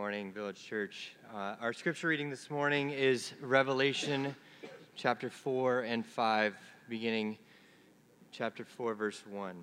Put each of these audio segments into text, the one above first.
morning, Village Church. Our scripture reading this morning is Revelation chapter 4 and 5, beginning chapter 4, verse 1.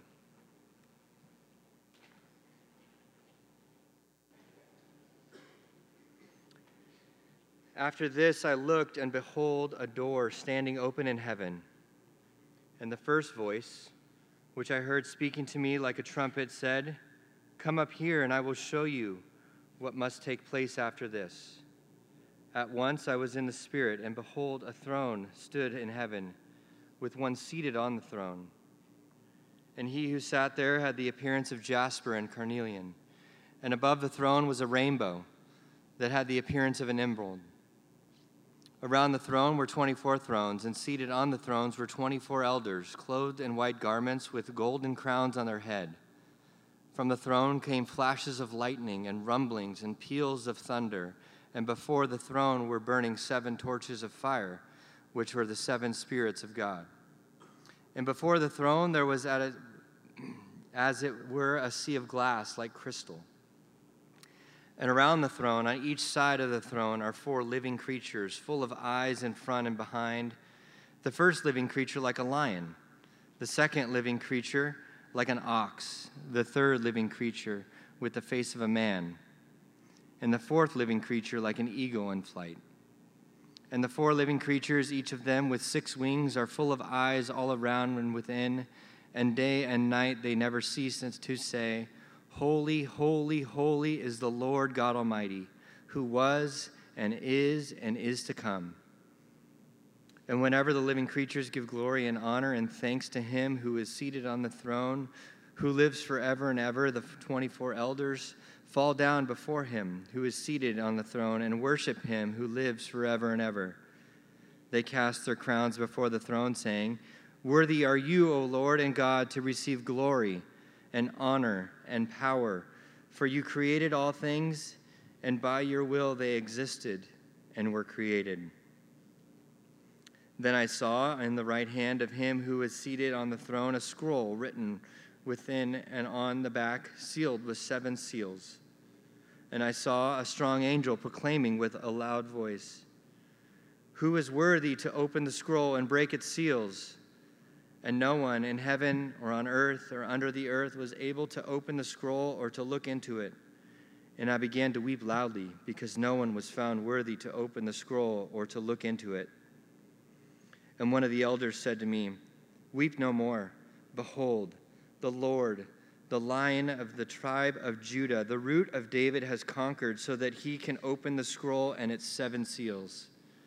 After this I looked, and behold, a door standing open in heaven. And the first voice, which I heard speaking to me like a trumpet, said, "Come up here, and I will show you what must take place after this." At once I was in the Spirit, and behold, a throne stood in heaven, with one seated on the throne. And he who sat there had the appearance of jasper and carnelian. And above the throne was a rainbow that had the appearance of an emerald. Around the throne were 24 thrones, and seated on the thrones were 24 elders, clothed in white garments with golden crowns on their head. From the throne came flashes of lightning and rumblings and peals of thunder, and before the throne were burning 7 torches of fire, which were the 7 spirits of God. And before the throne there was as it were a sea of glass like crystal. And around the throne, on each side of the throne, are 4 living creatures, full of eyes in front and behind. The first living creature like a lion, the second living creature like an ox, the third living creature with the face of a man, and the fourth living creature like an eagle in flight. And the 4 living creatures, each of them with 6 wings, are full of eyes all around and within, and day and night they never cease to say, "Holy, holy, holy is the Lord God Almighty, who was and is to come." And whenever the living creatures give glory and honor and thanks to him who is seated on the throne, who lives forever and ever, the 24 elders fall down before him who is seated on the throne and worship him who lives forever and ever. They cast their crowns before the throne, saying, "Worthy are you, O Lord and God, to receive glory and honor and power, for you created all things, and by your will they existed and were created." Then I saw in the right hand of him who was seated on the throne a scroll written within and on the back, sealed with 7 seals. And I saw a strong angel proclaiming with a loud voice, "Who is worthy to open the scroll and break its seals?" And no one in heaven or on earth or under the earth was able to open the scroll or to look into it. And I began to weep loudly because no one was found worthy to open the scroll or to look into it. And one of the elders said to me, "Weep no more. Behold, the Lord, the Lion of the tribe of Judah, the Root of David, has conquered so that he can open the scroll and its 7 seals."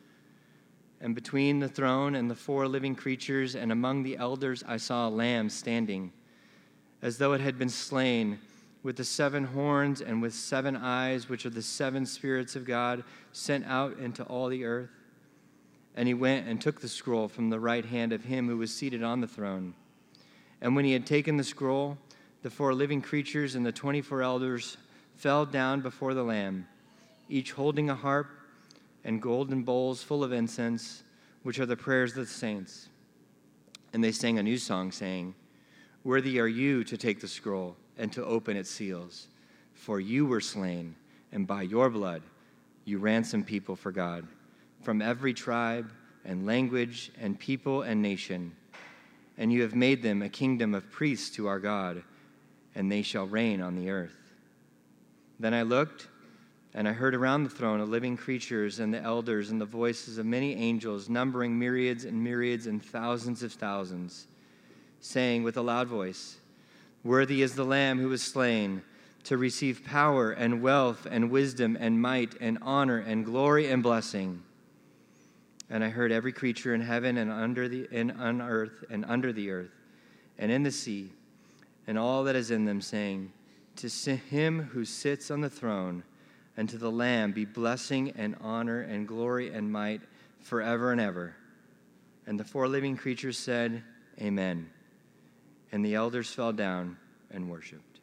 And between the throne and the 4 living creatures and among the elders I saw a lamb standing, as though it had been slain, with the 7 horns and with 7 eyes, which are the 7 spirits of God sent out into all the earth. And he went and took the scroll from the right hand of him who was seated on the throne. And when he had taken the scroll, the 4 living creatures and the 24 elders fell down before the Lamb, each holding a harp and golden bowls full of incense, which are the prayers of the saints. And they sang a new song, saying, "Worthy are you to take the scroll and to open its seals, for you were slain, and by your blood you ransomed people for God, from every tribe and language and people and nation. And you have made them a kingdom of priests to our God, and they shall reign on the earth." Then I looked, and I heard around the throne of living creatures and the elders and the voices of many angels, numbering myriads and myriads and thousands of thousands, saying with a loud voice, "Worthy is the Lamb who was slain to receive power and wealth and wisdom and might and honor and glory and blessing." And I heard every creature in heaven and on earth and under the earth and in the sea and all that is in them, saying, "To him who sits on the throne and to the Lamb be blessing and honor and glory and might forever and ever." And the 4 living creatures said, "Amen." And the elders fell down and worshiped.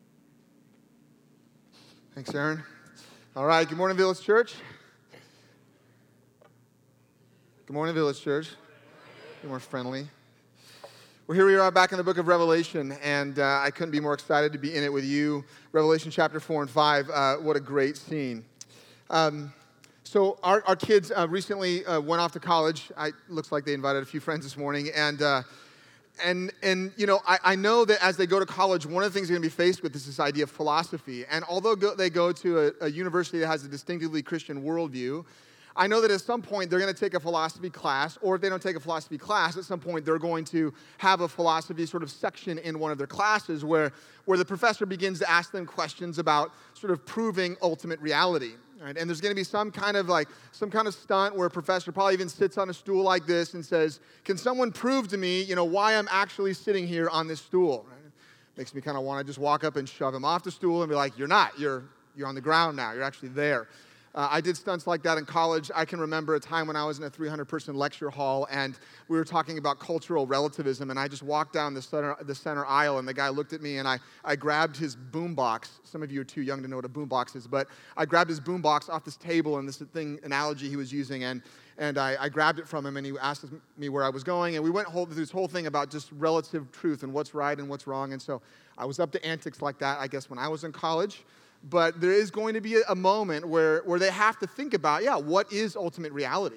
Thanks, Aaron. All right, good morning, Village Church. Good morning, Village Church. Be more friendly. Well, here we are back in the book of Revelation, and I couldn't be more excited to be in it with you. Revelation chapter 4 and 5, what a great scene. So our kids recently went off to college. Looks like they invited a few friends this morning, and you know, I know that as they go to college, one of the things they're going to be faced with is this idea of philosophy. And although they go to a university that has a distinctively Christian worldview, I know that at some point they're going to take a philosophy class, or if they don't take a philosophy class, at some point they're going to have a philosophy sort of section in one of their classes where the professor begins to ask them questions about sort of proving ultimate reality. Right? And there's going to be some kind of stunt where a professor probably even sits on a stool like this and says, "Can someone prove to me, why I'm actually sitting here on this stool?" Right? Makes me kind of want to just walk up and shove him off the stool and be like, "You're not. You're on the ground now. You're actually there." I did stunts like that in college. I can remember a time when I was in a 300-person lecture hall, and we were talking about cultural relativism, and I just walked down the center aisle, and the guy looked at me, and I grabbed his boombox. Some of you are too young to know what a boombox is, but I grabbed his boombox off this table, and this analogy he was using, and I grabbed it from him, and he asked me where I was going, and we went through this whole thing about just relative truth and what's right and what's wrong, and so I was up to antics like that, I guess, when I was in college. But there is going to be a moment where they have to think about, what is ultimate reality?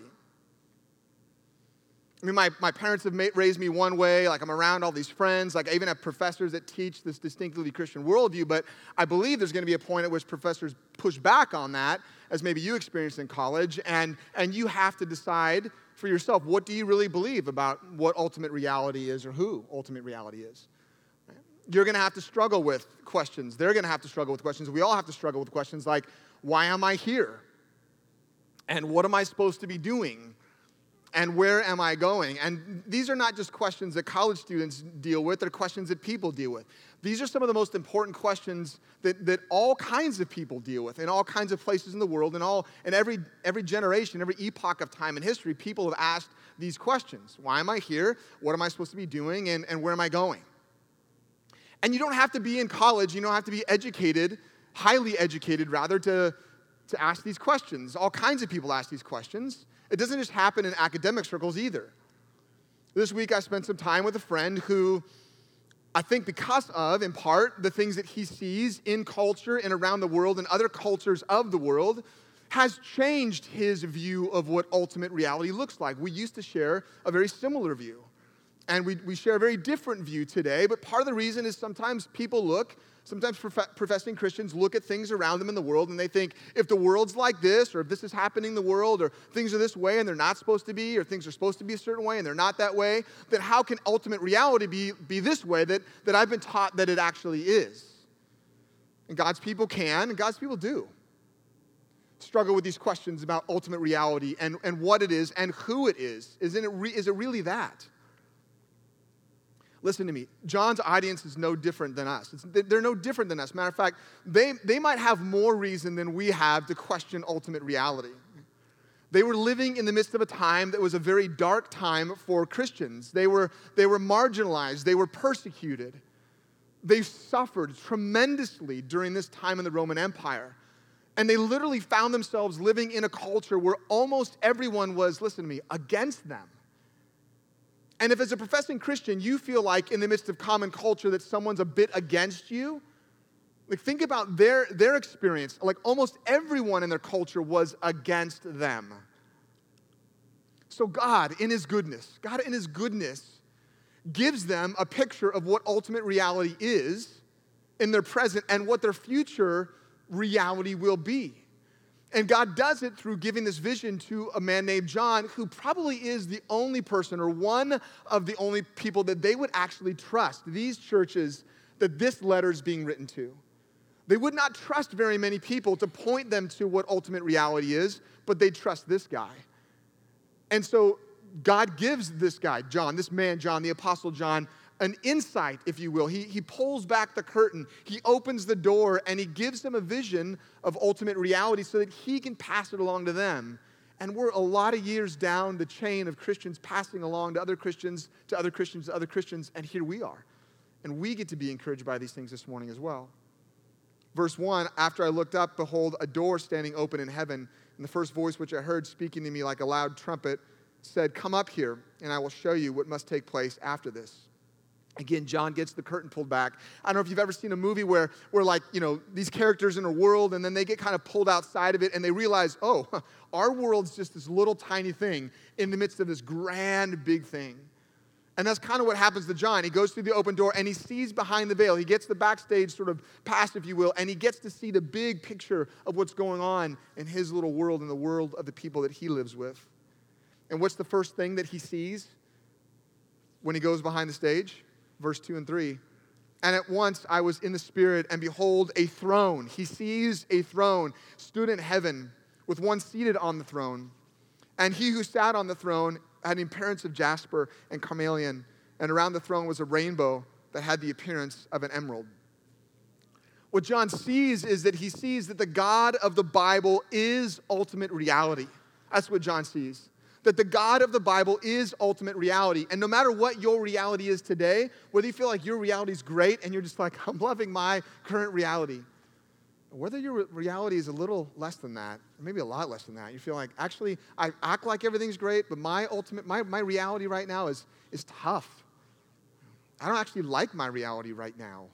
I mean, my parents have raised me one way, like I'm around all these friends, like I even have professors that teach this distinctively Christian worldview, but I believe there's going to be a point at which professors push back on that, as maybe you experienced in college, and you have to decide for yourself, what do you really believe about what ultimate reality is or who ultimate reality is? You're going to have to struggle with questions. They're going to have to struggle with questions. We all have to struggle with questions like, why am I here? And what am I supposed to be doing? And where am I going? And these are not just questions that college students deal with. They're questions that people deal with. These are some of the most important questions that all kinds of people deal with in all kinds of places in the world. And every generation, every epoch of time in history, people have asked these questions. Why am I here? What am I supposed to be doing? And where am I going? And you don't have to be in college, you don't have to be educated, highly educated rather, to ask these questions. All kinds of people ask these questions. It doesn't just happen in academic circles either. This week I spent some time with a friend who, I think because of, in part, the things that he sees in culture and around the world and other cultures of the world, has changed his view of what ultimate reality looks like. We used to share a very similar view. And we share a very different view today, but part of the reason is sometimes professing Christians look at things around them in the world and they think, if the world's like this, or if this is happening in the world, or things are this way and they're not supposed to be, or things are supposed to be a certain way and they're not that way, then how can ultimate reality be this way that I've been taught that it actually is? And God's people can, and God's people do, struggle with these questions about ultimate reality and what it is and who it is. Is it really that? Listen to me. John's audience is no different than us. They're no different than us. Matter of fact, they might have more reason than we have to question ultimate reality. They were living in the midst of a time that was a very dark time for Christians. They were marginalized. They were persecuted. They suffered tremendously during this time in the Roman Empire. And they literally found themselves living in a culture where almost everyone was, listen to me, against them. And if as a professing Christian, you feel like in the midst of common culture that someone's a bit against you, like think about their experience. Like almost everyone in their culture was against them. So God in His goodness gives them a picture of what ultimate reality is in their present and what their future reality will be. And God does it through giving this vision to a man named John, who probably is the only person or one of the only people that they would actually trust, these churches that this letter is being written to. They would not trust very many people to point them to what ultimate reality is, but they trust this guy. And so God gives this guy, John, this man, John, the Apostle John, an insight, if you will. He pulls back the curtain, he opens the door, and he gives them a vision of ultimate reality so that he can pass it along to them. And we're a lot of years down the chain of Christians passing along to other Christians, to other Christians, to other Christians, and here we are. And we get to be encouraged by these things this morning as well. Verse 1, after I looked up, behold, a door standing open in heaven, and the first voice which I heard speaking to me like a loud trumpet said, "Come up here, and I will show you what must take place after this." Again, John gets the curtain pulled back. I don't know if you've ever seen a movie where like, these characters in a world, and then they get kind of pulled outside of it, and they realize, oh, our world's just this little tiny thing in the midst of this grand big thing. And that's kind of what happens to John. He goes through the open door, and he sees behind the veil. He gets the backstage sort of pass, if you will, and he gets to see the big picture of what's going on in his little world, in the world of the people that he lives with. And what's the first thing that he sees when he goes behind the stage? Verse 2 and 3. And at once I was in the Spirit, and behold, a throne. He sees a throne stood in heaven, with one seated on the throne. And he who sat on the throne had an appearance of jasper and carnelian, and around the throne was a rainbow that had the appearance of an emerald. What John sees is that he sees that the God of the Bible is ultimate reality. That's what John sees. That the God of the Bible is ultimate reality. And no matter what your reality is today, whether you feel like your reality is great and you're just like, I'm loving my current reality, whether your reality is a little less than that, or maybe a lot less than that, you feel like, actually, I act like everything's great, but my reality right now is tough. I don't actually like my reality right now.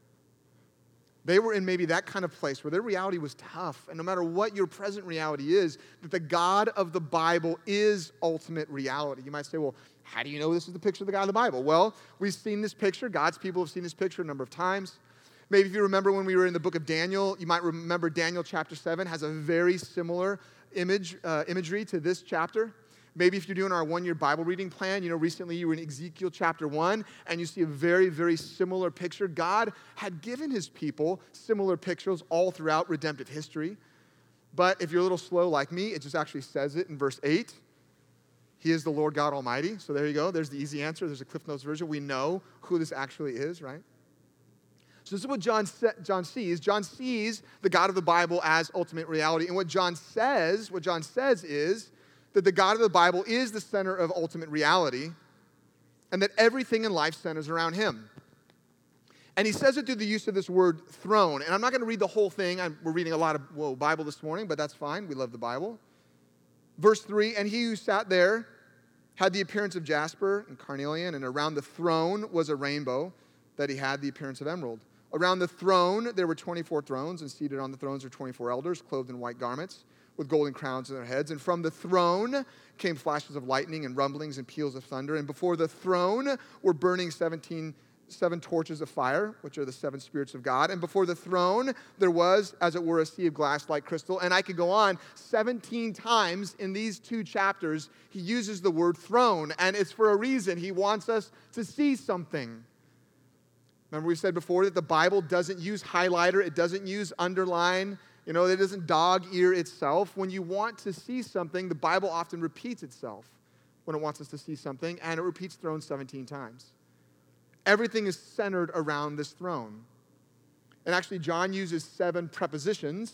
They were in maybe that kind of place where their reality was tough. And no matter what your present reality is, that the God of the Bible is ultimate reality. You might say, well, how do you know this is the picture of the God of the Bible? Well, we've seen this picture. God's people have seen this picture a number of times. Maybe if you remember when we were in the book of Daniel, you might remember Daniel chapter 7 has a very similar imagery to this chapter. Maybe if you're doing our one-year Bible reading plan, recently you were in Ezekiel chapter 1, and you see a very, very similar picture. God had given his people similar pictures all throughout redemptive history. But if you're a little slow like me, it just actually says it in verse 8. He is the Lord God Almighty. So there you go. There's the easy answer. There's a Cliff Notes version. We know who this actually is, right? So this is what John sees. John sees the God of the Bible as ultimate reality. And what John says is that the God of the Bible is the center of ultimate reality, and that everything in life centers around him. And he says it through the use of this word throne. And I'm not going to read the whole thing. We're reading a lot of Bible this morning, but that's fine. We love the Bible. Verse 3, and he who sat there had the appearance of jasper and carnelian, and around the throne was a rainbow that he had the appearance of emerald. Around the throne there were 24 thrones, and seated on the thrones were 24 elders, clothed in white garments, with golden crowns on their heads. And from the throne came flashes of lightning and rumblings and peals of thunder. And before the throne were burning seven torches of fire, which are the seven spirits of God. And before the throne there was, as it were, a sea of glass like crystal. And I could go on. 17 times in these 2 chapters, he uses the word throne. And it's for a reason. He wants us to see something. Remember we said before that the Bible doesn't use highlighter. It doesn't use underline. It doesn't dog-ear itself. When you want to see something, the Bible often repeats itself when it wants us to see something, and it repeats throne 17 times. Everything is centered around this throne. And actually, John uses 7 prepositions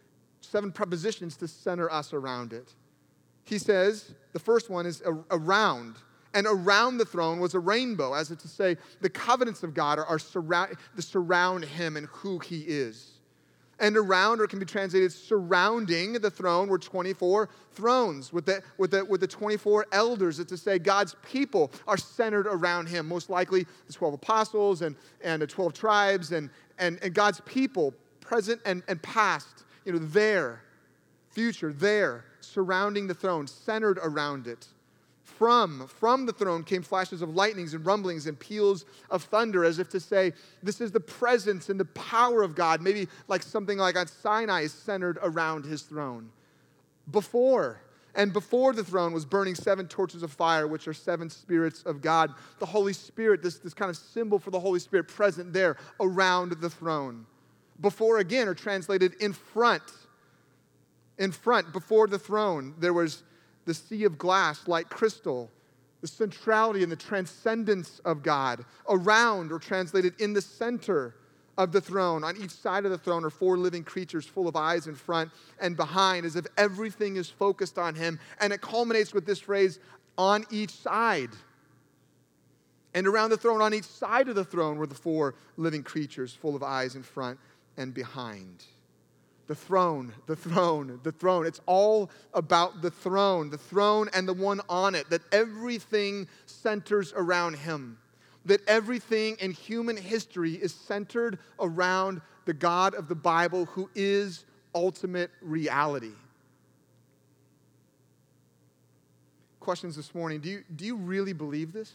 to center us around it. He says, the first one is around. And around the throne was a rainbow, as if to say the covenants of God surround him and who he is. And around, or it can be translated surrounding the throne, were 24 thrones with the 24 elders. It's to say God's people are centered around him. Most likely the 12 apostles and the 12 tribes and God's people, present and past, there, future, there, surrounding the throne, centered around it. From the throne came flashes of lightnings and rumblings and peals of thunder, as if to say, this is the presence and the power of God, maybe like something like on Sinai is centered around his throne. Before the throne was burning 7 torches of fire, which are 7 spirits of God. The Holy Spirit, this kind of symbol for the Holy Spirit present there around the throne. Before, again, are translated in front. In front, before the throne, there was the sea of glass like crystal, the centrality and the transcendence of God. Around, or translated in the center of the throne. On each side of the throne are 4 living creatures full of eyes in front and behind, as if everything is focused on him. And it culminates with this phrase, on each side. And around the throne, on each side of the throne, were the 4 living creatures full of eyes in front and behind. The throne. It's all about the throne and the one on it, that everything centers around him. that everything in human history is centered around the God of the Bible who is ultimate reality. Questions this morning. Do you really believe this?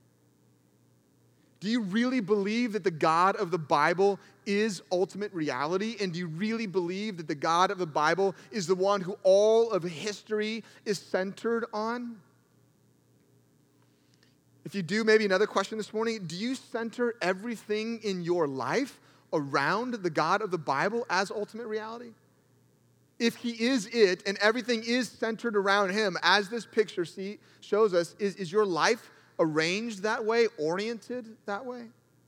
Do you really believe that the God of the Bible is ultimate reality? And do you really believe that the God of the Bible is the one who all of history is centered on? If you do, maybe another question this morning. Do you center everything in your life around the God of the Bible as ultimate reality? If he is it and everything is centered around him, as this picture shows us, is your life arranged that way, oriented that way?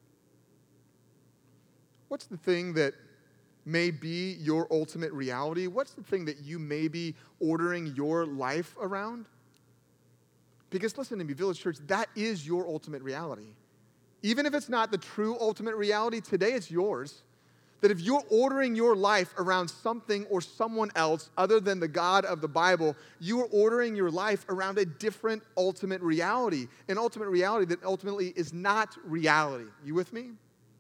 What's the thing that may be your ultimate reality? What's the thing that you may be ordering your life around? Because listen to me, Village Church, that is your ultimate reality. Even if it's not the true ultimate reality, today it's yours. That if you're ordering your life around something or someone else other than the God of the Bible, you are ordering your life around a different ultimate reality. An ultimate reality that ultimately is not reality. You with me?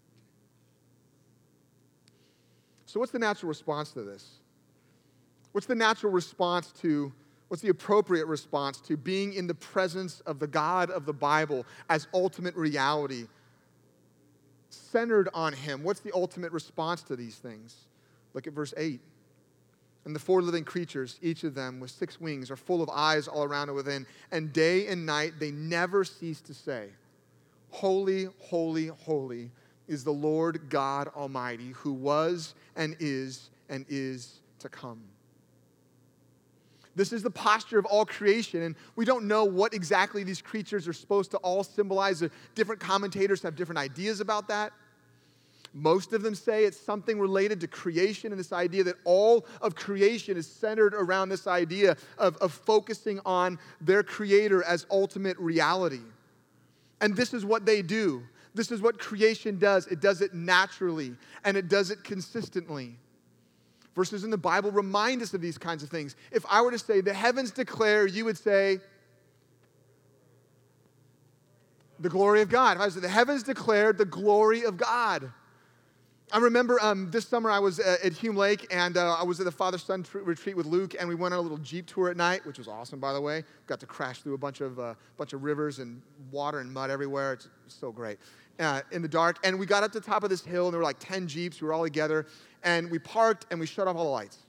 So what's the natural response to this? What's the appropriate response to being in the presence of the God of the Bible as ultimate reality? Centered on him. What's the ultimate response to these things? Look at verse 8. And the 4 living creatures, each of them with 6 wings, are full of eyes all around and within. And day and night they never cease to say, Holy, holy, holy is the Lord God Almighty, who was and is to come. This is the posture of all creation, and we don't know what exactly these creatures are supposed to all symbolize. Different commentators have different ideas about that. Most of them say it's something related to creation and this idea that all of creation is centered around this idea of focusing on their Creator as ultimate reality. And this is what they do. This is what creation does. It does it naturally, and it does it consistently. Verses in the Bible remind us of these kinds of things. If I were to say, the heavens declare, you would say, the glory of God. If I said, the heavens declare the glory of God. I remember this summer I was at Hume Lake, and I was at the father-son retreat with Luke, and we went on a little Jeep tour at night, which was awesome, by the way. Got to crash through a bunch of rivers and water and mud everywhere. It's so great. In the dark, and we got up to the top of this hill, and there were like 10 Jeeps. We were all together, and we parked, and we shut off all the lights.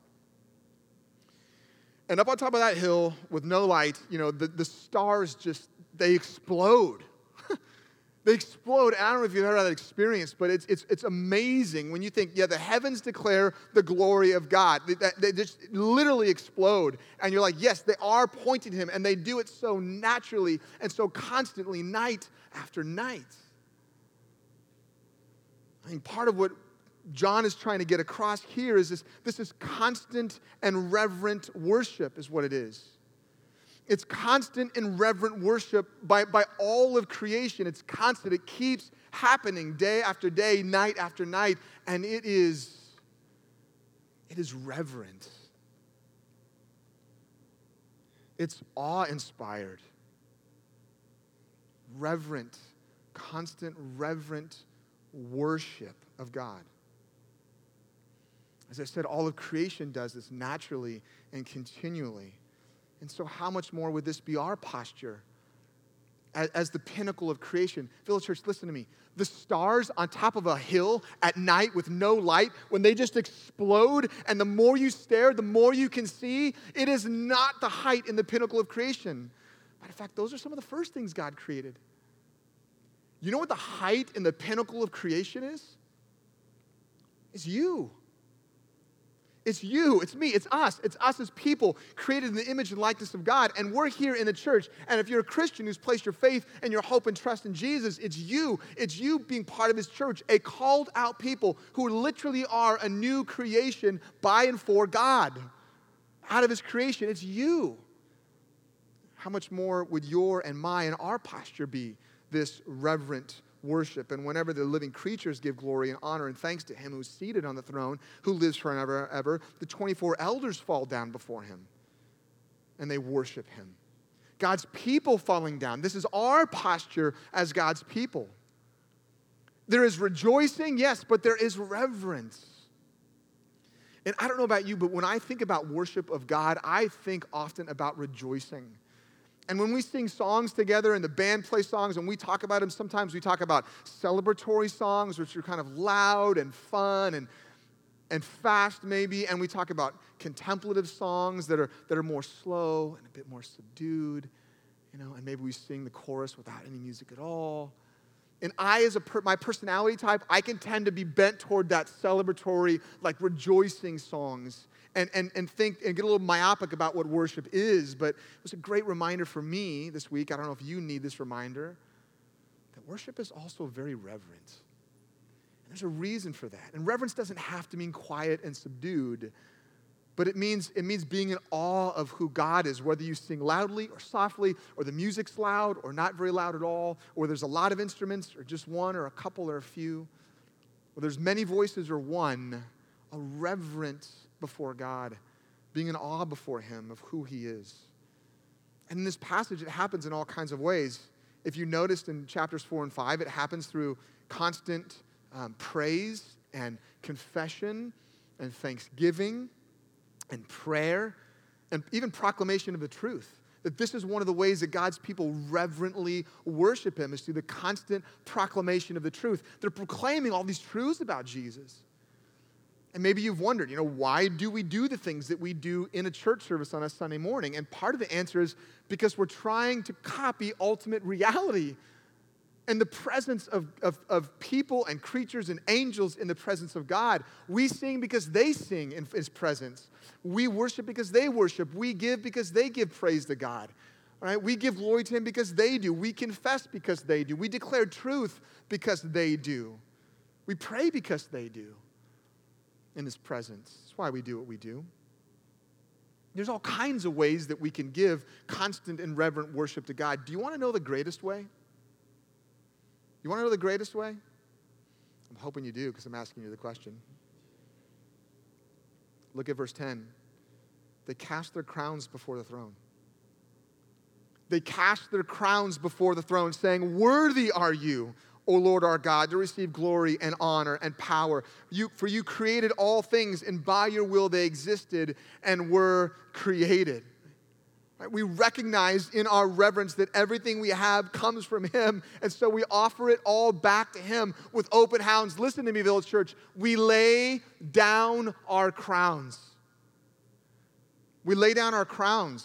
And up on top of that hill, with no light, the stars they explode. They explode. I don't know if you've ever had that experience, but it's amazing when you think, the heavens declare the glory of God. They just literally explode. And you're like, yes, they are pointing to him, and they do it so naturally and so constantly, night after night. I think part of what John is trying to get across here is this is constant and reverent worship is what it is. It's constant and reverent worship by all of creation. It's constant. It keeps happening day after day, night after night, and it is reverent. It's awe-inspired. Reverent, constant, reverent worship of God. As I said, all of creation does this naturally and continually. And so how much more would this be our posture as the pinnacle of creation? Village Church, listen to me. The stars on top of a hill at night with no light, when they just explode, and the more you stare, the more you can see, it is not the height in the pinnacle of creation. Matter of fact, those are some of the first things God created. You know what the height and the pinnacle of creation is? It's you. It's you, it's me, it's us as people created in the image and likeness of God, and we're here in the church, and if you're a Christian who's placed your faith and your hope and trust in Jesus, it's you being part of his church, a called out people who literally are a new creation by and for God, out of his creation. It's you. How much more would your and my and our posture be this reverent worship? And whenever the living creatures give glory and honor and thanks to him who's seated on the throne, who lives forever and ever, the 24 elders fall down before him and they worship him. God's people falling down. This is our posture as God's people. There is rejoicing, yes, but there is reverence. And I don't know about you, but when I think about worship of God, I think often about rejoicing. And when we sing songs together and the band plays songs and we talk about them, sometimes we talk about celebratory songs, which are kind of loud and fun and fast maybe, and we talk about contemplative songs that are more slow and a bit more subdued, and maybe we sing the chorus without any music at all. And my personality type, I can tend to be bent toward that celebratory, like rejoicing songs and think and get a little myopic about what worship is. But it was a great reminder for me this week. I don't know if you need this reminder, that worship is also very reverent. And there's a reason for that. And reverence doesn't have to mean quiet and subdued, but it means being in awe of who God is, whether you sing loudly or softly, or the music's loud or not very loud at all, or there's a lot of instruments or just one or a couple or a few, or there's many voices or one, a reverence before God, being in awe before him of who he is. And in this passage, it happens in all kinds of ways. If you noticed in chapters 4 and 5, it happens through constant praise and confession and thanksgiving and prayer, and even proclamation of the truth. That this is one of the ways that God's people reverently worship him, is through the constant proclamation of the truth. They're proclaiming all these truths about Jesus. And maybe you've wondered, why do we do the things that we do in a church service on a Sunday morning? And part of the answer is because we're trying to copy ultimate reality. And the presence of people and creatures and angels in the presence of God. We sing because they sing in his presence. We worship because they worship. We give because they give praise to God. All right? We give glory to him because they do. We confess because they do. We declare truth because they do. We pray because they do in his presence. That's why we do what we do. There's all kinds of ways that we can give constant and reverent worship to God. Do you want to know the greatest way? You want to know the greatest way? I'm hoping you do, because I'm asking you the question. Look at verse 10. They cast their crowns before the throne. They cast their crowns before the throne, saying, "Worthy are you, O Lord our God, to receive glory and honor and power. For you created all things, and by your will they existed and were created." Right? We recognize in our reverence that everything we have comes from him, and so we offer it all back to him with open hands. Listen to me, Village Church. We lay down our crowns. We lay down our crowns.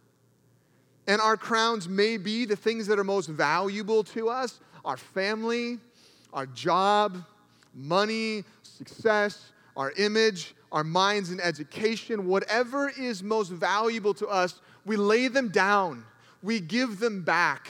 And our crowns may be the things that are most valuable to us: our family, our job, money, success, our image, our minds and education. Whatever is most valuable to us, we lay them down. We give them back.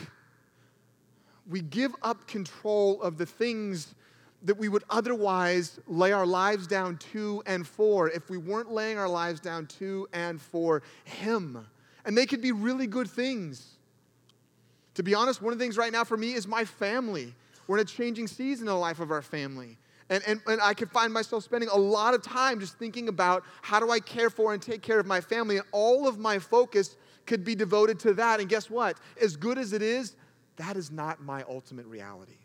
We give up control of the things that we would otherwise lay our lives down to and for if we weren't laying our lives down to and for him. And they could be really good things. To be honest, one of the things right now for me is my family. We're in a changing season in the life of our family. And I can find myself spending a lot of time just thinking about how do I care for and take care of my family. And all of my focus could be devoted to that. And guess what? As good as it is, that is not my ultimate reality.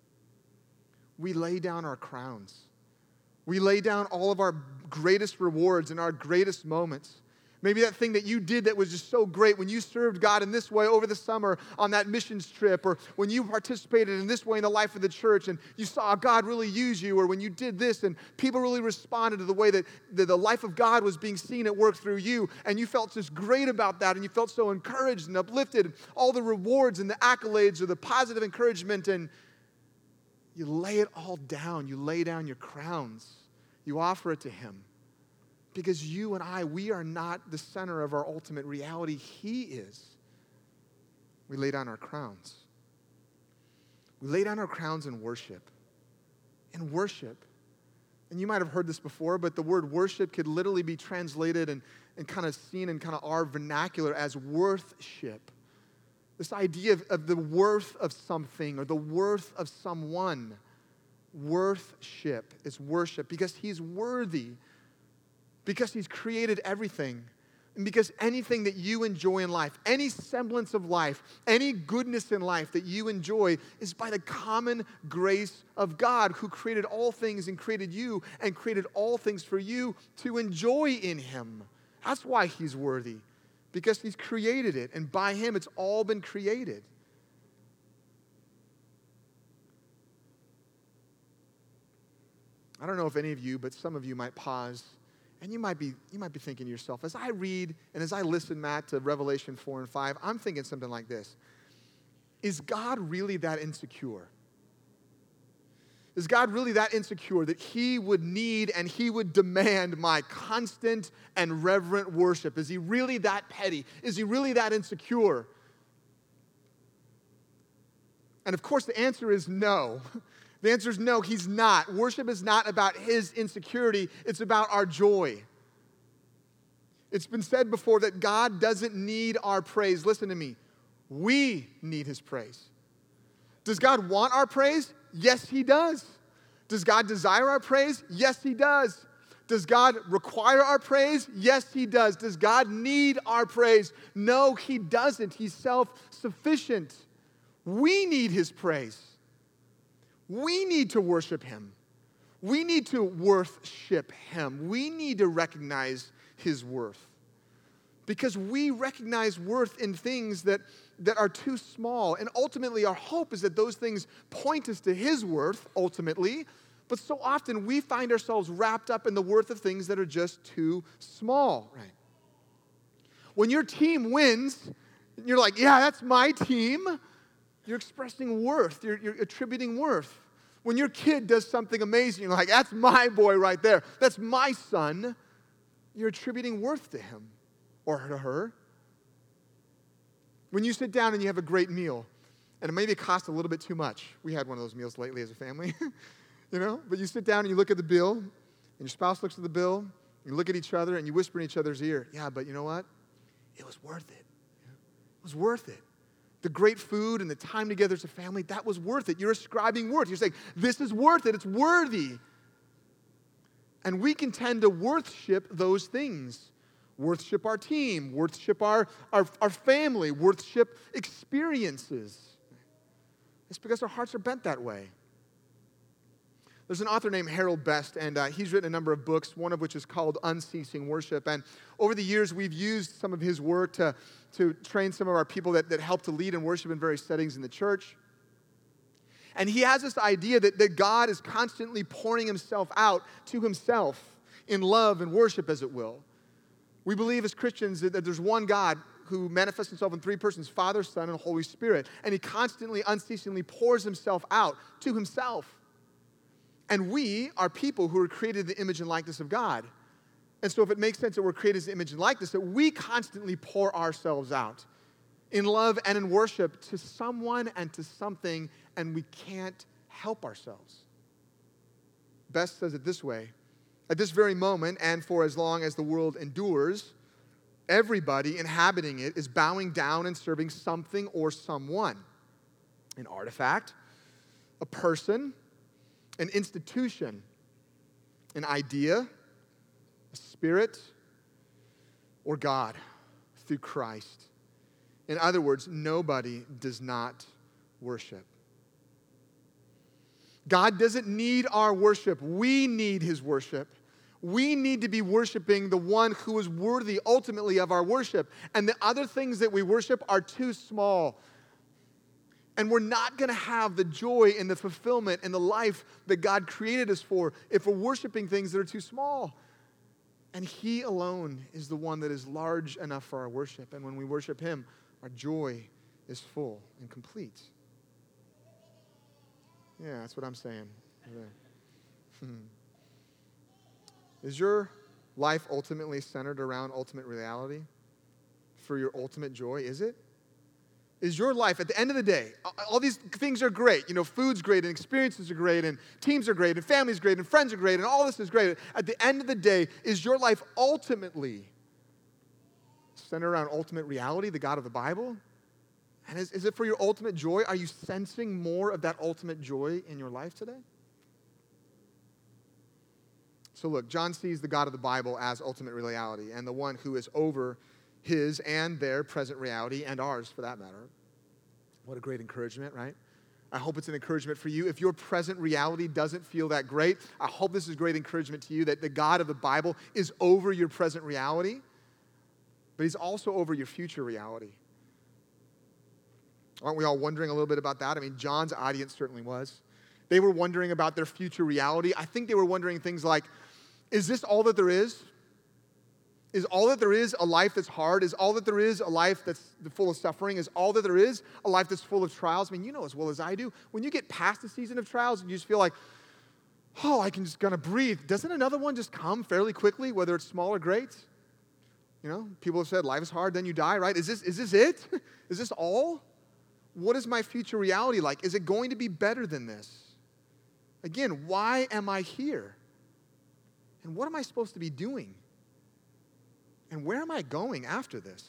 We lay down our crowns. We lay down all of our greatest rewards and our greatest moments. Maybe that thing that you did that was just so great when you served God in this way over the summer on that missions trip, or when you participated in this way in the life of the church and you saw God really use you, or when you did this and people really responded to the way that the life of God was being seen at work through you, and you felt just great about that, and you felt so encouraged and uplifted, and all the rewards and the accolades or the positive encouragement, and you lay it all down. You lay down your crowns. You offer it to him. Because you and I, we are not the center of our ultimate reality. He is. We lay down our crowns. We lay down our crowns in worship. In worship. And you might have heard this before, but the word worship could literally be translated and kind of seen in kind of our vernacular as worthship. This idea of the worth of something or the worth of someone. Worthship is worship because he's worthy. Because he's created everything. And because anything that you enjoy in life, any semblance of life, any goodness in life that you enjoy is by the common grace of God, who created all things and created you and created all things for you to enjoy in him. That's why he's worthy, because he's created it, and by him it's all been created. I don't know if any of you, but some of you might pause. And you might be thinking to yourself, as I read and as I listen, Matt, to Revelation 4 and 5, I'm thinking something like this. Is God really that insecure? Is God really that insecure that he would need and he would demand my constant and reverent worship? Is he really that petty? Is he really that insecure? And of course the answer is no. The answer is no, he's not. Worship is not about his insecurity. It's about our joy. It's been said before that God doesn't need our praise. Listen to me. We need his praise. Does God want our praise? Yes, he does. Does God desire our praise? Yes, he does. Does God require our praise? Yes, he does. Does God need our praise? No, he doesn't. He's self-sufficient. We need his praise. We need to worship him. We need to worship him. We need to recognize his worth. Because we recognize worth in things that are too small. And ultimately, our hope is that those things point us to his worth, ultimately. But so often, we find ourselves wrapped up in the worth of things that are just too small. Right? When your team wins, you're like, yeah, that's my team. You're expressing worth. You're attributing worth. When your kid does something amazing, you're like, that's my boy right there. That's my son. You're attributing worth to him or to her. When you sit down and you have a great meal, and maybe it costs a little bit too much. We had one of those meals lately as a family, But you sit down and you look at the bill, and your spouse looks at the bill, you look at each other, and you whisper in each other's ear, yeah, but you know what? It was worth it. It was worth it. The great food and the time together as a family, that was worth it. You're ascribing worth. You're saying, this is worth it. It's worthy. And we can tend to worship those things. Worship our team. Worship our family. Worship experiences. It's because our hearts are bent that way. There's an author named Harold Best, and he's written a number of books, one of which is called Unceasing Worship. And over the years, we've used some of his work to train some of our people that help to lead and worship in various settings in the church. And he has this idea that God is constantly pouring himself out to himself in love and worship, as it will. We believe as Christians that there's one God who manifests himself in three persons, Father, Son, and Holy Spirit. And he constantly, unceasingly pours himself out to himself. And we are people who are created in the image and likeness of God. And so if it makes sense that we're created in the image and likeness, that we constantly pour ourselves out in love and in worship to someone and to something, and we can't help ourselves. Best says it this way: at this very moment, and for as long as the world endures, everybody inhabiting it is bowing down and serving something or someone. An artifact, a person, an institution, an idea, a spirit, or God through Christ. In other words, nobody does not worship. God doesn't need our worship. We need his worship. We need to be worshiping the one who is worthy ultimately of our worship. And the other things that we worship are too small. And we're not going to have the joy and the fulfillment and the life that God created us for if we're worshiping things that are too small. And he alone is the one that is large enough for our worship. And when we worship him, our joy is full and complete. Yeah, that's what I'm saying. Is your life ultimately centered around ultimate reality for your ultimate joy? Is it? Is your life, at the end of the day, all these things are great. Food's great, and experiences are great, and teams are great, and family's great, and friends are great, and all this is great. At the end of the day, is your life ultimately centered around ultimate reality, the God of the Bible? And is it for your ultimate joy? Are you sensing more of that ultimate joy in your life today? So look, John sees the God of the Bible as ultimate reality and the one who is over his and their present reality and ours for that matter. What a great encouragement, right? I hope it's an encouragement for you. If your present reality doesn't feel that great, I hope this is great encouragement to you that the God of the Bible is over your present reality, but he's also over your future reality. Aren't we all wondering a little bit about that? I mean, John's audience certainly was. They were wondering about their future reality. I think they were wondering things like, is this all that there is? Is all that there is a life that's hard? Is all that there is a life that's full of suffering? Is all that there is a life that's full of trials? I mean, you know as well as I do, when you get past the season of trials and you just feel like, oh, I can just kind of breathe, doesn't another one just come fairly quickly, whether it's small or great? You know, people have said life is hard, then you die, right? Is this it? Is this all? What is my future reality like? Is it going to be better than this? Again, why am I here? And what am I supposed to be doing? And where am I going after this?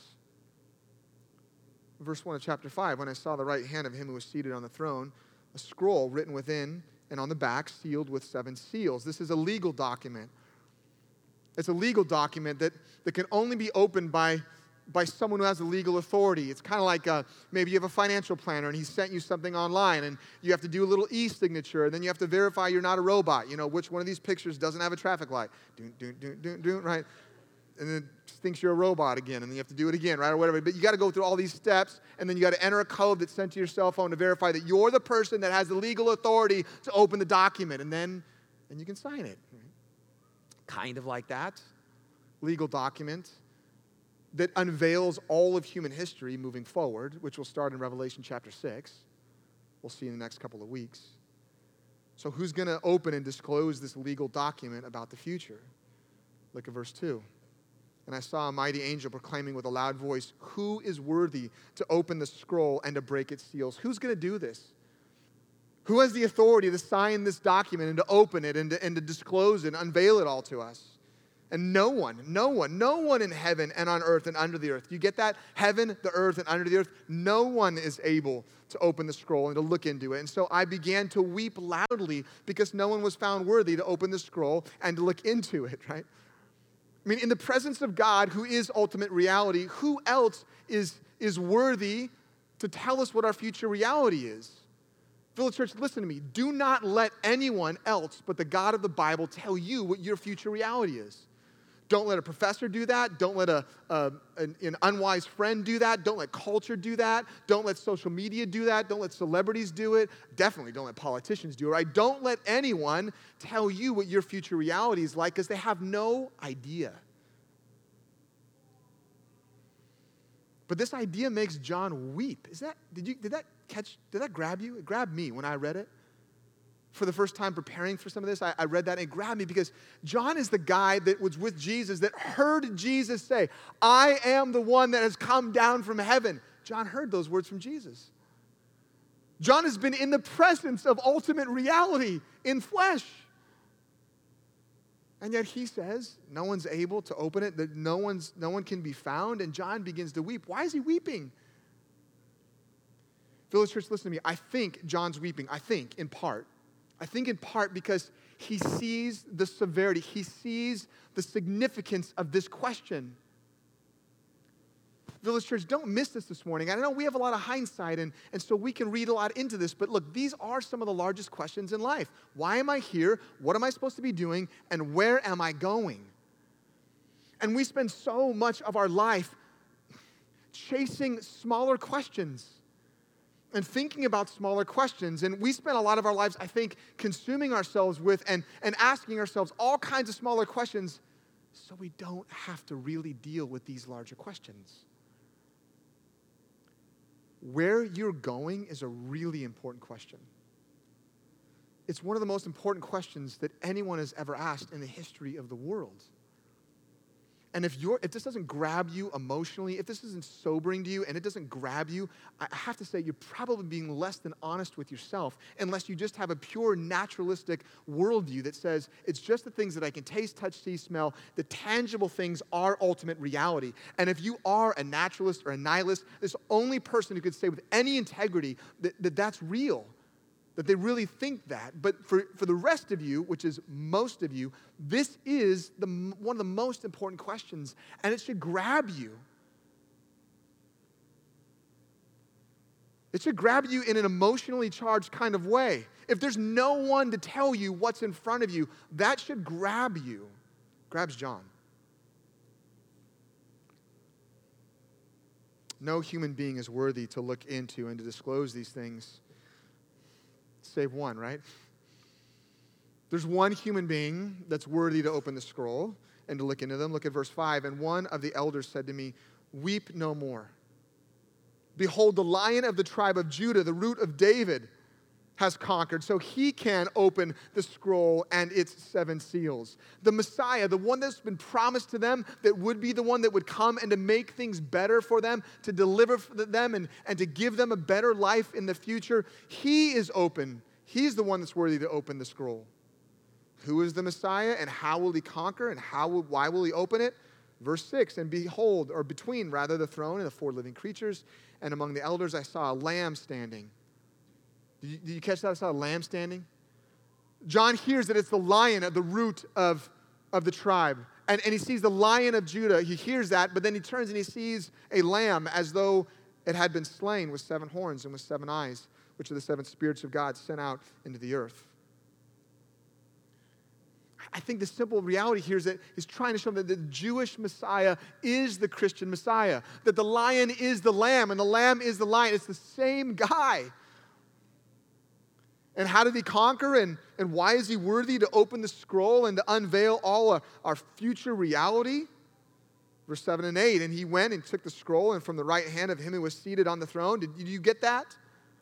Verse 1 of chapter 5, when I saw the right hand of him who was seated on the throne, a scroll written within and on the back, sealed with 7 seals. This is a legal document. It's a legal document that can only be opened by someone who has a legal authority. It's kind of like maybe you have a financial planner and he sent you something online and you have to do a little e-signature and then you have to verify you're not a robot. You know, which one of these pictures doesn't have a traffic light? Right? And then it thinks you're a robot again, and then you have to do it again, right, or whatever. But you got to go through all these steps, and then you got to enter a code that's sent to your cell phone to verify that you're the person that has the legal authority to open the document, and then you can sign it. Kind of like that. Legal document that unveils all of human history moving forward, which will start in Revelation chapter 6. We'll see in the next couple of weeks. So who's going to open and disclose this legal document about the future? Look at verse 2. And I saw a mighty angel proclaiming with a loud voice, who is worthy to open the scroll and to break its seals? Who's going to do this? Who has the authority to sign this document and to open it and to disclose it and unveil it all to us? And no one in heaven and on earth and under the earth. You get that? Heaven, the earth, and under the earth. No one is able to open the scroll and to look into it. And so I began to weep loudly because no one was found worthy to open the scroll and to look into it, right? I mean, in the presence of God, who is ultimate reality, who else is worthy to tell us what our future reality is? Village Church, listen to me. Do not let anyone else but the God of the Bible tell you what your future reality is. Don't let a professor do that. Don't let an unwise friend do that. Don't let culture do that. Don't let social media do that. Don't let celebrities do it. Definitely don't let politicians do it, right? Don't let anyone tell you what your future reality is like because they have no idea. But this idea makes John weep. Did that grab you? It grabbed me when I read it. For the first time preparing for some of this, I read that and it grabbed me because John is the guy that was with Jesus that heard Jesus say, I am the one that has come down from heaven. John heard those words from Jesus. John has been in the presence of ultimate reality in flesh. And yet he says, no one's able to open it, that no one can be found, and John begins to weep. Why is he weeping? Village Church, listen to me. I think John's weeping, in part because he sees the severity, he sees the significance of this question. Village Church, don't miss this morning. I know we have a lot of hindsight, and so we can read a lot into this, but look, these are some of the largest questions in life. Why am I here? What am I supposed to be doing? And where am I going? And we spend so much of our life chasing smaller questions and thinking about smaller questions. And we spend a lot of our lives, I think, consuming ourselves with and asking ourselves all kinds of smaller questions so we don't have to really deal with these larger questions. Where you're going is a really important question. It's one of the most important questions that anyone has ever asked in the history of the world. And if this doesn't grab you emotionally, if this isn't sobering to you and it doesn't grab you, I have to say you're probably being less than honest with yourself unless you just have a pure naturalistic worldview that says it's just the things that I can taste, touch, see, smell. The tangible things are ultimate reality. And if you are a naturalist or a nihilist, this only person who could say with any integrity that that's real. that they really think that. But for the rest of you, which is most of you, this is one of the most important questions, and it should grab you. It should grab you in an emotionally charged kind of way. If there's no one to tell you what's in front of you, that should grab you. Grabs John. No human being is worthy to look into and to disclose these things, save one, right? There's one human being that's worthy to open the scroll and to look into them. Look at verse 5. And one of the elders said to me, "Weep no more. Behold, the Lion of the tribe of Judah, the Root of David, has conquered, so he can open the scroll and its 7 seals." The Messiah, the one that's been promised to them, that would be the one that would come and to make things better for them, to deliver them and to give them a better life in the future, he is open. He's the one that's worthy to open the scroll. Who is the Messiah, and how will he conquer, and why will he open it? Verse 6, and behold, or between rather, the throne and the 4 living creatures, and among the elders I saw a lamb standing. Did you catch that? I saw a lamb standing. John hears that it's the Lion of the root of the tribe. And he sees the Lion of Judah. He hears that, but then he turns and he sees a lamb as though it had been slain with 7 horns and with 7 eyes, which are the 7 spirits of God sent out into the earth. I think the simple reality here is that he's trying to show that the Jewish Messiah is the Christian Messiah, that the lion is the lamb and the lamb is the lion. It's the same guy. And how did he conquer, and why is he worthy to open the scroll and to unveil all our future reality? Verse 7 and 8, and he went and took the scroll, and from the right hand of him who was seated on the throne. Did you get that?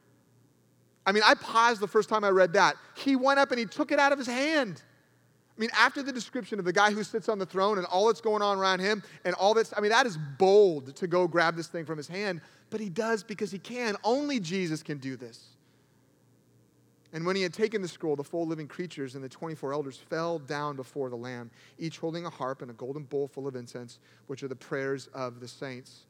I mean, I paused the first time I read that. He went up and he took it out of his hand. I mean, after the description of the guy who sits on the throne and all that's going on around him and all that's, I mean, that is bold to go grab this thing from his hand, but he does because he can. Only Jesus can do this. And when he had taken the scroll, the 4 living creatures and the 24 elders fell down before the Lamb, each holding a harp and a golden bowl full of incense, which are the prayers of the saints.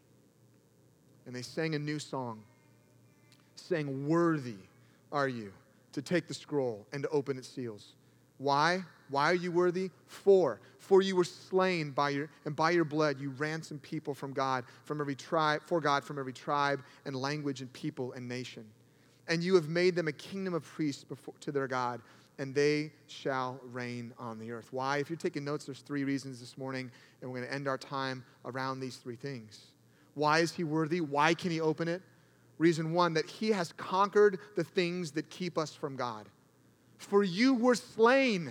And they sang a new song, saying, "Worthy are you to take the scroll and to open its seals." Why? Why are you worthy? For you were slain by your blood you ransomed people from God, from every tribe, for God from every tribe and language and people and nation. And you have made them a kingdom of priests to their God, and they shall reign on the earth. Why? If you're taking notes, there's 3 reasons this morning, and we're going to end our time around these 3 things. Why is he worthy? Why can he open it? Reason 1, that he has conquered the things that keep us from God. For you were slain.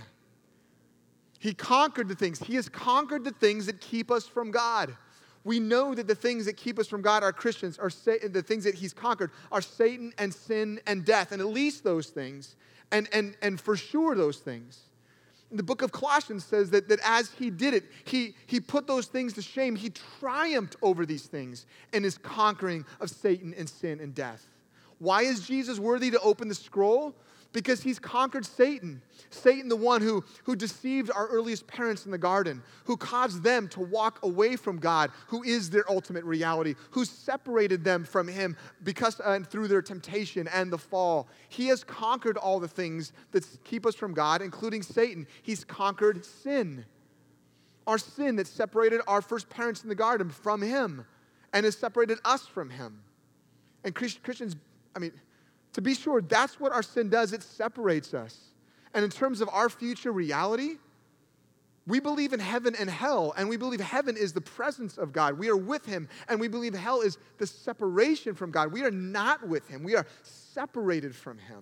He conquered the things. He has conquered the things that keep us from God. We know that the things that keep us from God are Christians, the things that he's conquered are Satan and sin and death, and at least those things, and for sure those things. The book of Colossians says that as he did it, he put those things to shame. He triumphed over these things in his conquering of Satan and sin and death. Why is Jesus worthy to open the scroll? Because he's conquered Satan. Satan, the one who deceived our earliest parents in the garden, who caused them to walk away from God, who is their ultimate reality, who separated them from him because through their temptation and the fall. He has conquered all the things that keep us from God, including Satan. He's conquered sin. Our sin that separated our first parents in the garden from him and has separated us from him. And Christians, to be sure, that's what our sin does. It separates us. And in terms of our future reality, we believe in heaven and hell, and we believe heaven is the presence of God. We are with him, and we believe hell is the separation from God. We are not with him. We are separated from him.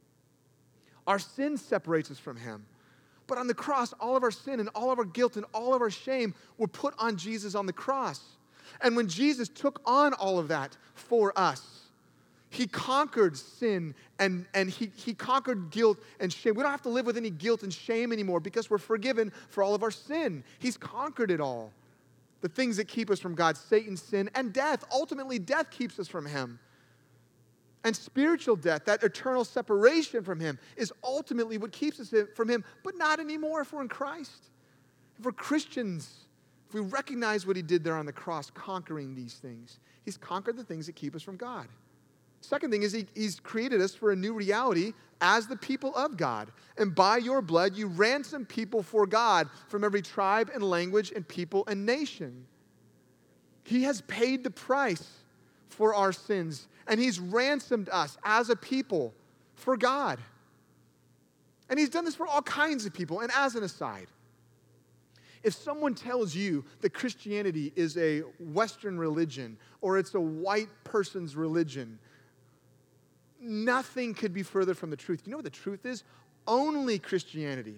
Our sin separates us from him. But on the cross, all of our sin and all of our guilt and all of our shame were put on Jesus on the cross. And when Jesus took on all of that for us, he conquered sin and he conquered guilt and shame. We don't have to live with any guilt and shame anymore because we're forgiven for all of our sin. He's conquered it all. The things that keep us from God, Satan, sin, and death. Ultimately, death keeps us from him. And spiritual death, that eternal separation from him, is ultimately what keeps us from him, but not anymore if we're in Christ. If we're Christians, if we recognize what he did there on the cross, conquering these things, he's conquered the things that keep us from God. Second thing is he's created us for a new reality as the people of God. And by your blood, you ransom people for God from every tribe and language and people and nation. He has paid the price for our sins, and he's ransomed us as a people for God. And he's done this for all kinds of people. And as an aside, if someone tells you that Christianity is a Western religion or it's a white person's religion, nothing could be further from the truth. You know what the truth is? Only Christianity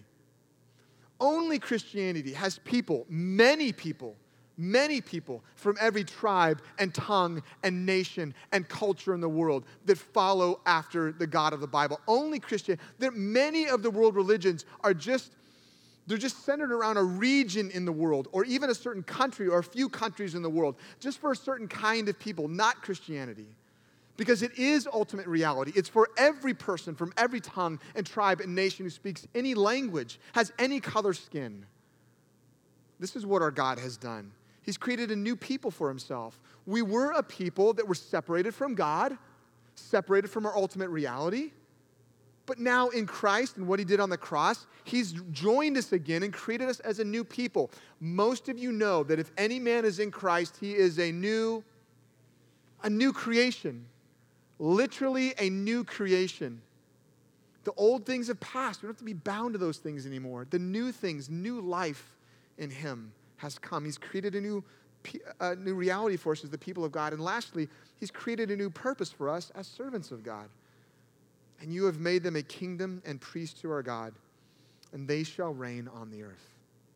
has people, many people from every tribe and tongue and nation and culture in the world that follow after the God of the Bible. Only Christianity. Many of the world religions are they're just centered around a region in the world, or even a certain country or a few countries in the world, just for a certain kind of people, not Christianity. Because it is ultimate reality. It's for every person from every tongue and tribe and nation who speaks any language, has any color skin. This is what our God has done. He's created a new people for himself. We were a people that were separated from God, separated from our ultimate reality. But now in Christ and what he did on the cross, he's joined us again and created us as a new people. Most of you know that if any man is in Christ, he is a new creation. Literally a new creation. The old things have passed. We don't have to be bound to those things anymore. The new things, new life in him has come. He's created a new reality for us as the people of God. And lastly, he's created a new purpose for us as servants of God. And you have made them a kingdom and priests to our God, and they shall reign on the earth.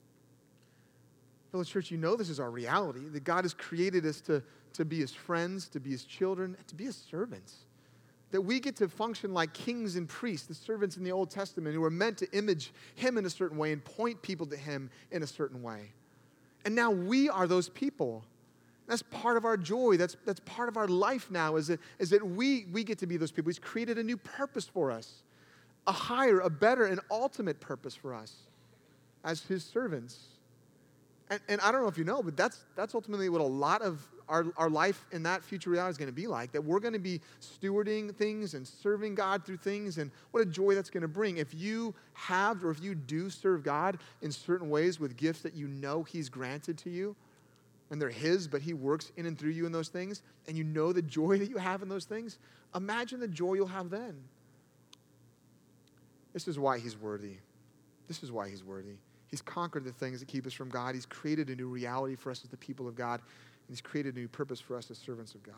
Village Church, you know this is our reality, that God has created us to be his friends, to be his children, and to be his servants. That we get to function like kings and priests, the servants in the Old Testament who were meant to image him in a certain way and point people to him in a certain way. And now we are those people. That's part of our joy. That's part of our life now is that we get to be those people. He's created a new purpose for us, a higher, a better, and ultimate purpose for us as his servants. And I don't know if you know, but that's ultimately what a lot of our life in that future reality is going to be like, that we're going to be stewarding things and serving God through things, and what a joy that's going to bring. If you have or if you do serve God in certain ways with gifts that you know he's granted to you, and they're his, but he works in and through you in those things, and you know the joy that you have in those things, imagine the joy you'll have then. This is why he's worthy. This is why he's worthy. He's conquered the things that keep us from God. He's created a new reality for us as the people of God. And he's created a new purpose for us as servants of God.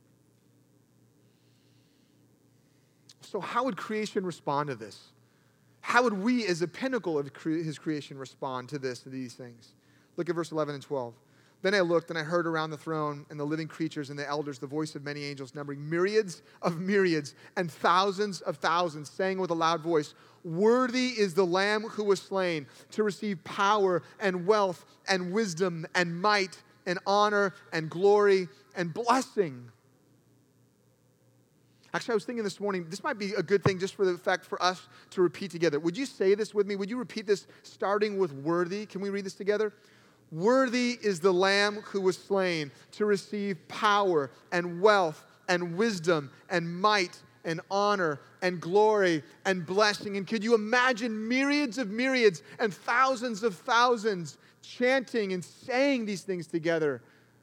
So how would creation respond to this? How would we as a pinnacle of his creation respond to these things? Look at verse 11 and 12. Then I looked and I heard around the throne and the living creatures and the elders the voice of many angels numbering myriads of myriads and thousands of thousands, saying with a loud voice, "Worthy is the Lamb who was slain to receive power and wealth and wisdom and might and honor and glory and blessing." Actually, I was thinking this morning, this might be a good thing just for the fact for us to repeat together. Would you say this with me? Would you repeat this starting with worthy? Can we read this together? Worthy is the Lamb who was slain to receive power and wealth and wisdom and might and honor and glory and blessing. And could you imagine myriads of myriads and thousands of thousands chanting and saying these things together?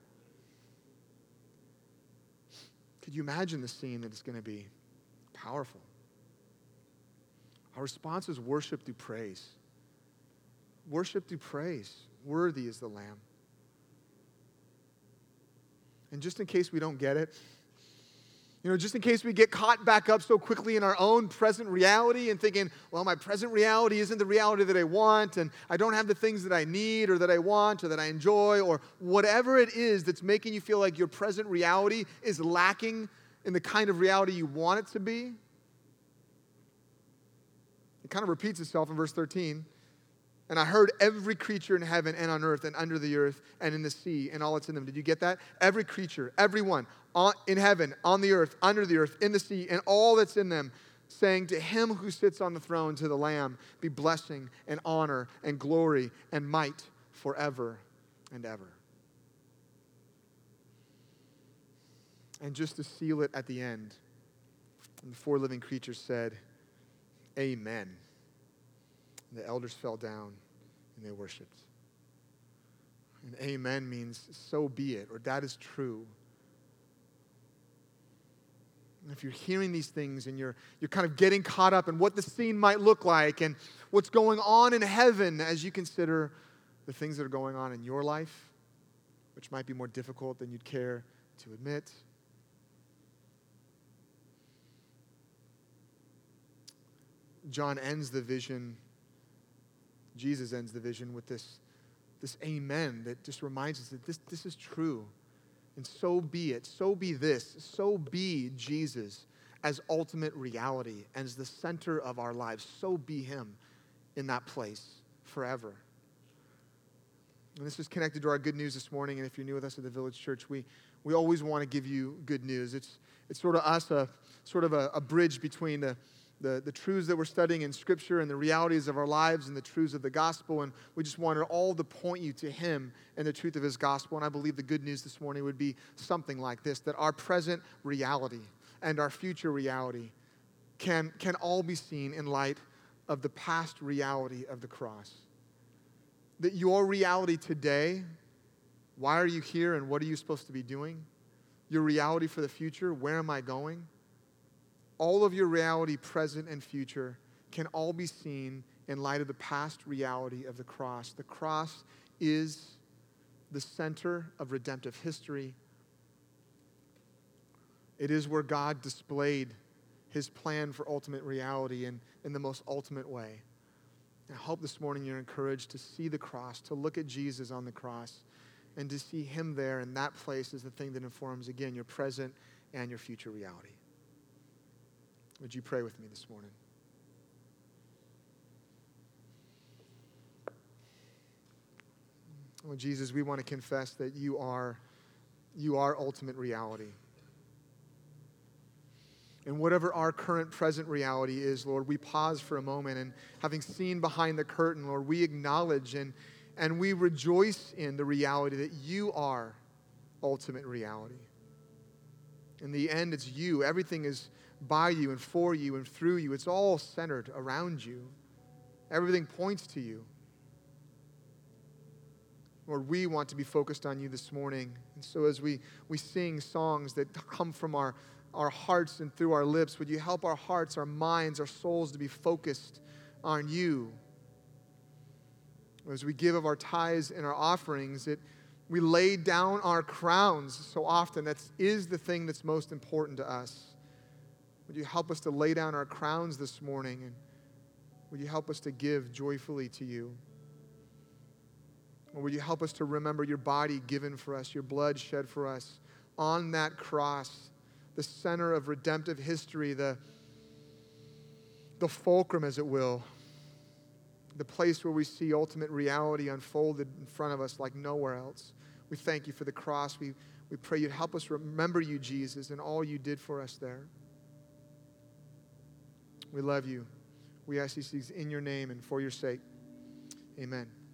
Could you imagine the scene that it's going to be? Powerful. Our response is worship through praise. Worship through praise. Worthy is the Lamb. And just in case we don't get it, just in case we get caught back up so quickly in our own present reality and thinking, well, my present reality isn't the reality that I want, and I don't have the things that I need or that I want or that I enjoy, or whatever it is that's making you feel like your present reality is lacking in the kind of reality you want it to be. It kind of repeats itself in verse 13. And I heard every creature in heaven and on earth and under the earth and in the sea and all that's in them. Did you get that? Every creature, everyone in heaven, on the earth, under the earth, in the sea, and all that's in them, saying to him who sits on the throne, to the Lamb, be blessing and honor and glory and might forever and ever. And just to seal it at the end, And the four living creatures said, Amen. And the elders fell down and they worshiped. And amen means so be it, or that is true. And if you're hearing these things and you're kind of getting caught up in what the scene might look like and what's going on in heaven as you consider the things that are going on in your life, which might be more difficult than you'd care to admit, John ends the vision, Jesus ends the vision with this amen that just reminds us that this is true. And so be it. So be this. So be Jesus as ultimate reality and as the center of our lives. So be him in that place forever. And this is connected to our good news this morning. And if you're new with us at the Village Church, we always want to give you good news. It's sort of us, a bridge between the truths that we're studying in Scripture and the realities of our lives and the truths of the gospel. And we just wanted all to point you to him and the truth of his gospel. And I believe the good news this morning would be something like this, that our present reality and our future reality can all be seen in light of the past reality of the cross. That your reality today, why are you here and what are you supposed to be doing? Your reality for the future, where am I going? All of your reality, present and future, can all be seen in light of the past reality of the cross. The cross is the center of redemptive history. It is where God displayed his plan for ultimate reality in the most ultimate way. I hope this morning you're encouraged to see the cross, to look at Jesus on the cross, and to see him there in that place is the thing that informs, again, your present and your future reality. Would you pray with me this morning? Oh, Jesus, we want to confess that you are ultimate reality. And whatever our current present reality is, Lord, we pause for a moment, and having seen behind the curtain, Lord, we acknowledge and we rejoice in the reality that you are ultimate reality. In the end, it's you. Everything is by you and for you and through you. It's all centered around you. Everything points to you. Lord, we want to be focused on you this morning. And so as we sing songs that come from our hearts and through our lips, would you help our hearts, our minds, our souls to be focused on you? As we give of our tithes and our offerings, we lay down our crowns so often. That is the thing that's most important to us. Would you help us to lay down our crowns this morning, and would you help us to give joyfully to you? Or would you help us to remember your body given for us, your blood shed for us on that cross, the center of redemptive history, the fulcrum, as it will, the place where we see ultimate reality unfolded in front of us like nowhere else. We thank you for the cross. We pray you'd help us remember you, Jesus, and all you did for us there. We love you. We ask these things in your name and for your sake. Amen.